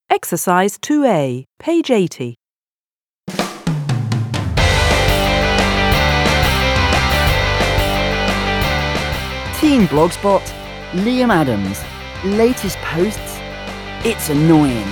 Exercise 2A, page 80. Teen Blogspot, Liam Adams. Latest posts, it's annoying.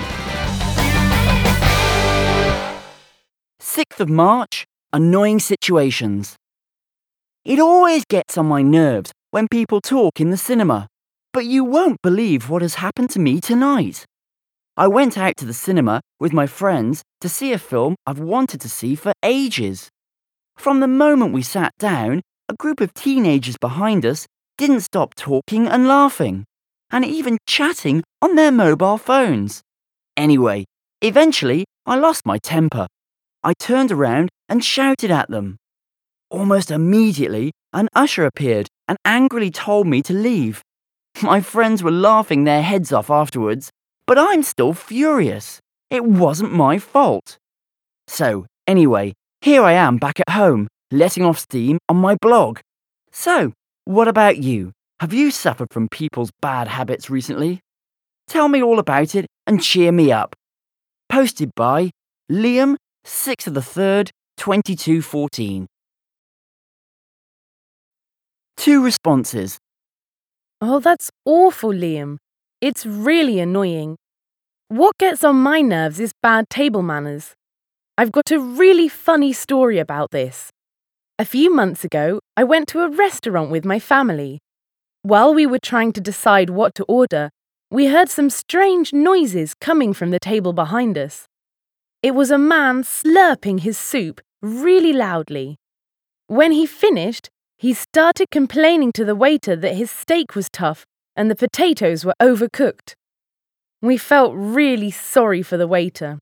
6th of March, annoying situations. It always gets on my nerves when people talk in the cinema, but you won't believe what has happened to me tonight. I went out to the cinema with my friends to see a film I've wanted to see for ages. From the moment we sat down, a group of teenagers behind us didn't stop talking and laughing, and even chatting on their mobile phones. Anyway, eventually I lost my temper. I turned around and shouted at them. Almost immediately, an usher appeared and angrily told me to leave. My friends were laughing their heads off afterwards, but I'm still furious. It wasn't my fault. So, anyway, here I am back at home, letting off steam on my blog. So, what about you? Have you suffered from people's bad habits recently? Tell me all about it and cheer me up. Posted by Liam, 6th of the 3rd, 2214. 2 responses. Oh, that's awful, Liam. It's really annoying. What gets on my nerves is bad table manners. I've got a really funny story about this. A few months ago, I went to a restaurant with my family. While we were trying to decide what to order, we heard some strange noises coming from the table behind us. It was a man slurping his soup really loudly. When he finished, he started complaining to the waiter that his steak was tough and the potatoes were overcooked. We felt really sorry for the waiter.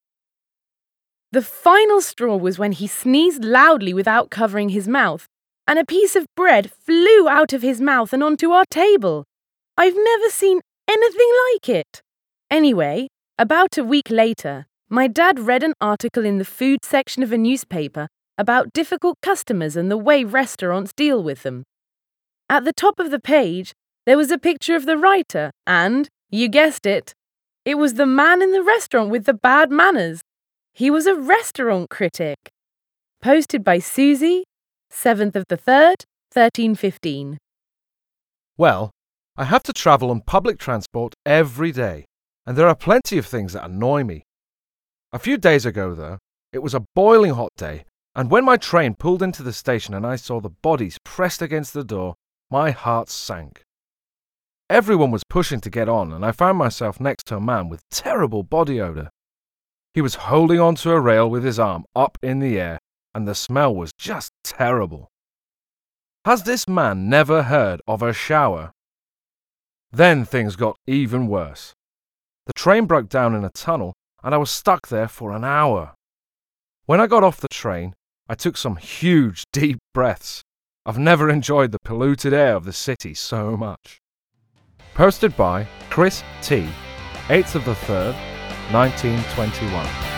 The final straw was when he sneezed loudly without covering his mouth, and a piece of bread flew out of his mouth and onto our table. I've never seen anything like it. Anyway, about a week later, my dad read an article in the food section of a newspaper about difficult customers and the way restaurants deal with them. At the top of the page, there was a picture of the writer and, you guessed it, it was the man in the restaurant with the bad manners. He was a restaurant critic. Posted by Susie, 7th of the 3rd, 1315. Well, I have to travel on public transport every day, and there are plenty of things that annoy me. A few days ago, though, it was a boiling hot day, and when my train pulled into the station and I saw the bodies pressed against the door, my heart sank. Everyone was pushing to get on, and I found myself next to a man with terrible body odour. He was holding onto a rail with his arm up in the air, and the smell was just terrible. Has this man never heard of a shower? Then things got even worse. The train broke down in a tunnel, and I was stuck there for an hour. When I got off the train, I took some huge, deep breaths. I've never enjoyed the polluted air of the city so much. Posted by Chris T, 8th of the 3rd, 1921.